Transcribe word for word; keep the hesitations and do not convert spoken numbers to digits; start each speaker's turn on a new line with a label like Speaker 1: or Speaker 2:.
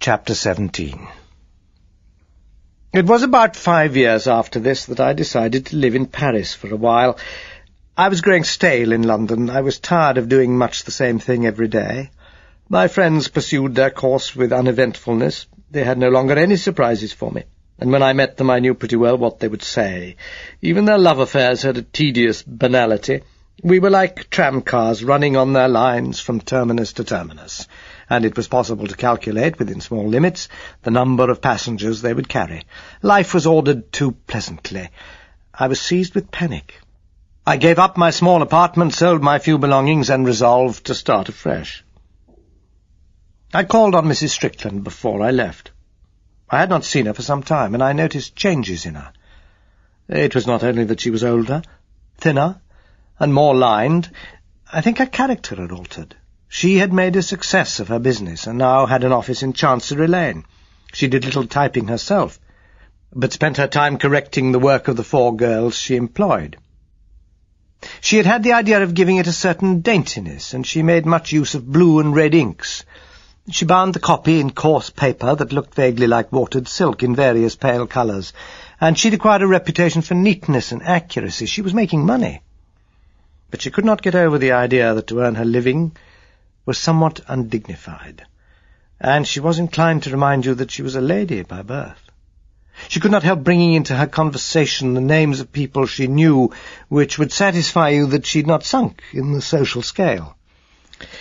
Speaker 1: Chapter seventeen. It was about five years after this that I decided to live in Paris for a while. I was growing stale in London. I was tired of doing much the same thing every day. My friends pursued their course with uneventfulness. They had no longer any surprises for me, and when I met them I knew pretty well what they would say. Even their love affairs had a tedious banality. We were like tramcars running on their lines from terminus to terminus, and it was possible to calculate, within small limits, the number of passengers they would carry. Life was ordered too pleasantly. I was seized with panic. I gave up my small apartment, sold my few belongings, and resolved to start afresh. I called on Missus Strickland before I left. I had not seen her for some time, and I noticed changes in her. It was not only that she was older, thinner, and more lined. I think her character had altered. She had made a success of her business, and now had an office in Chancery Lane. She did little typing herself, but spent her time correcting the work of the four girls she employed. She had had the idea of giving it a certain daintiness, and she made much use of blue and red inks. She bound the copy in coarse paper that looked vaguely like watered silk in various pale colours, and she'd acquired a reputation for neatness and accuracy. She was making money. But she could not get over the idea that to earn her living was somewhat undignified, and she was inclined to remind you that she was a lady by birth. She could not help bringing into her conversation the names of people she knew, which would satisfy you that she had not sunk in the social scale.